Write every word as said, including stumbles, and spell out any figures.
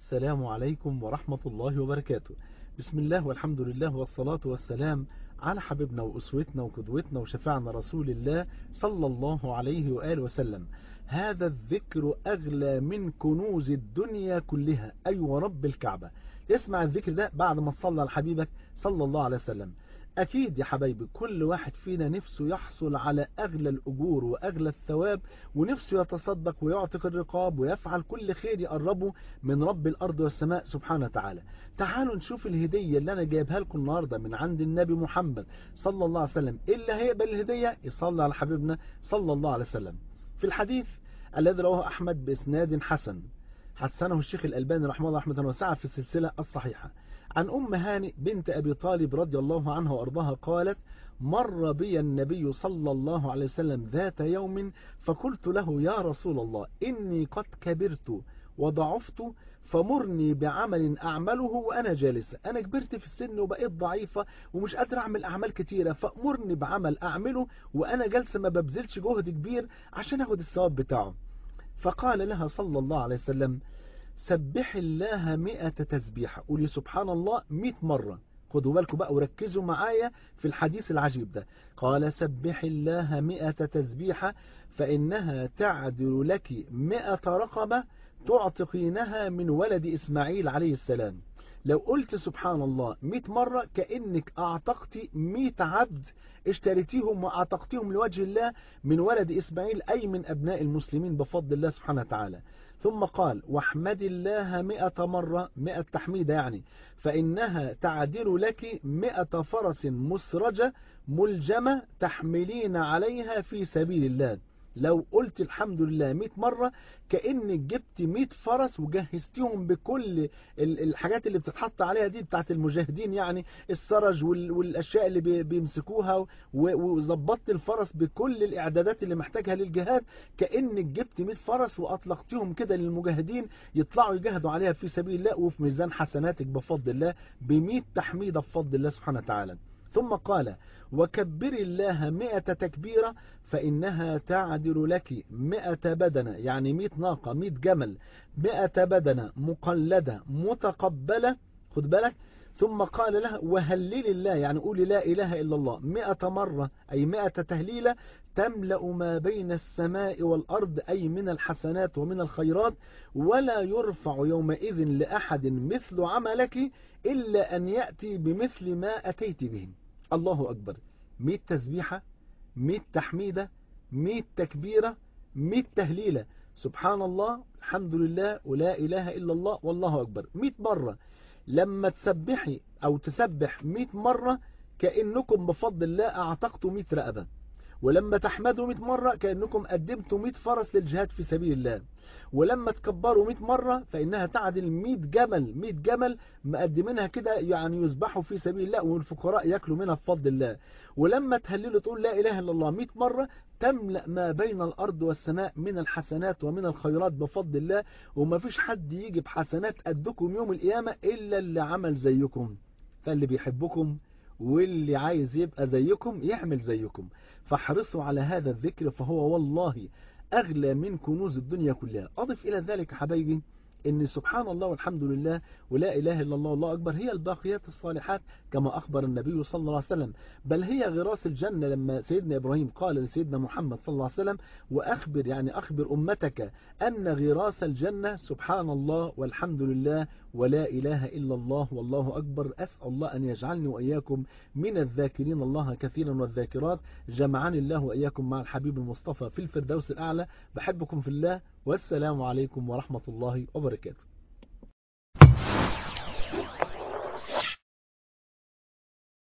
السلام عليكم ورحمة الله وبركاته. بسم الله والحمد لله والصلاة والسلام على حبيبنا وأسوتنا وقدوتنا وشفاعنا رسول الله صلى الله عليه وآله وسلم. هذا الذكر أغلى من كنوز الدنيا كلها، أيوة رب الكعبة. اسمع الذكر ده بعد ما تصلى على حبيبك صلى الله عليه وسلم. أكيد يا حبايبي كل واحد فينا نفسه يحصل على أغلى الأجور وأغلى الثواب، ونفسه يتصدق ويعتق الرقاب ويفعل كل خير يقربه من رب الأرض والسماء سبحانه وتعالى. تعالوا نشوف الهدية اللي أنا جايبها لكم النهاردة من عند النبي محمد صلى الله عليه وسلم. اللي هيقبل الهدية يصلي على حبيبنا صلى الله عليه وسلم. في الحديث الذي رواه أحمد بإسناد حسن، حسنه الشيخ الألباني رحمه الله رحمة واسعة في السلسلة الصحيحة، عن أم هانئ بنت أبي طالب رضي الله عنها وأرضاها قالت: مر بي النبي صلى الله عليه وسلم ذات يوم فقلت له: يا رسول الله، إني قد كبرت وضعفت، فمرني بعمل أعمله وأنا جالسة. أنا كبرت في السن وبقيت ضعيفة ومش قادر أعمل أعمال كتيرة، فأمرني بعمل أعمله وأنا جالسة ما ببذلش جهد كبير عشان أخد الثواب بتاعه. فقال لها صلى الله عليه وسلم: سبح الله مئة تسبيحة. قولي سبحان الله مئة مرة. خدوا بالكم بقى وركزوا معايا في الحديث العجيب ده. قال: سبح الله مئة تسبيحة فإنها تعدل لك مئة رقبة تعتقينها من ولد إسماعيل عليه السلام. لو قلت سبحان الله مئة مرة كأنك أعتقت مئة عبد، اشتريتيهم وأعتقتيهم لوجه الله من ولد إسماعيل، أي من أبناء المسلمين بفضل الله سبحانه وتعالى. ثم قال: واحمد الله مئة مرة، مئة تحميدة يعني، فإنها تعدل لك مئة فرس مسرجة ملجمة تحملين عليها في سبيل الله. لو قلت الحمد لله مئة مرة كأنك جبت مئة فرس وجهزتهم بكل الحاجات اللي بتتحط عليها دي بتاعت المجاهدين، يعني السرج والأشياء اللي بيمسكوها، وظبطت الفرس بكل الإعدادات اللي محتاجها للجهاد، كأنك جبت مئة فرس وأطلقتهم كده للمجاهدين يطلعوا يجاهدوا عليها في سبيل الله، وفي ميزان حسناتك بفضل الله بمئة تحميدة بفضل الله سبحانه وتعالى. ثم قال: وكبر الله مئة تكبيرة فإنها تعدل لك مئة بدنة، يعني مئة ناقة، مئة جمل، مئة بدنة مقلدة متقبلة. خد بالك. ثم قال لها: وهلل الله، يعني قولي لا إله إلا الله مئة مرة، أي مئة تهليلة تملأ ما بين السماء والأرض، أي من الحسنات ومن الخيرات، ولا يرفع يومئذ لأحد مثل عملك إلا أن يأتي بمثل ما أتيت به. الله أكبر. مئة تسبيحة، مئة تحميدة، مئة تكبيرة، مئة تهليلة، سبحان الله، الحمد لله، ولا إله إلا الله، والله أكبر، مئة مرة. لما تسبحي أو تسبح مئة مرة كأنكم بفضل الله أعتقتوا مئة رقبة، ولما تحمدوا مئة مرة كأنكم قدمتوا مئة فرس للجهاد في سبيل الله، ولما تكبروا مئة مرة فإنها تعدل مئة جمل، مئة جمل مقدمينها كده يعني يذبحوا في سبيل الله والفقراء يأكلوا منها بفضل الله، ولما تهللوا تقول لا إله إلا الله مئة مرة تملأ ما بين الأرض والسماء من الحسنات ومن الخيرات بفضل الله، وما فيش حد يجي بحسنات قدكم يوم القيامة إلا اللي عمل زيكم. فاللي بيحبكم واللي عايز يبقى زيكم يعمل زيكم، فاحرصوا على هذا الذكر فهو والله أغلى من كنوز الدنيا كلها. أضف إلى ذلك حبايبي إن سبحان الله والحمد لله ولا إله إلا الله والله أكبر هي الباقيات الصالحات كما أخبر النبي صلى الله عليه وسلم، بل هي غراس الجنة. لما سيدنا إبراهيم قال لسيدنا محمد صلى الله عليه وسلم: وأخبر، يعني أخبر أمتك أن غراس الجنة سبحان الله والحمد لله ولا إله إلا الله والله أكبر. أسأل الله أن يجعلني وإياكم من الذاكرين الله كثيرا والذاكرات، جمعني الله وإياكم مع الحبيب المصطفى في الفردوس الأعلى. بحبكم في الله، والسلام عليكم ورحمة الله وبركاته.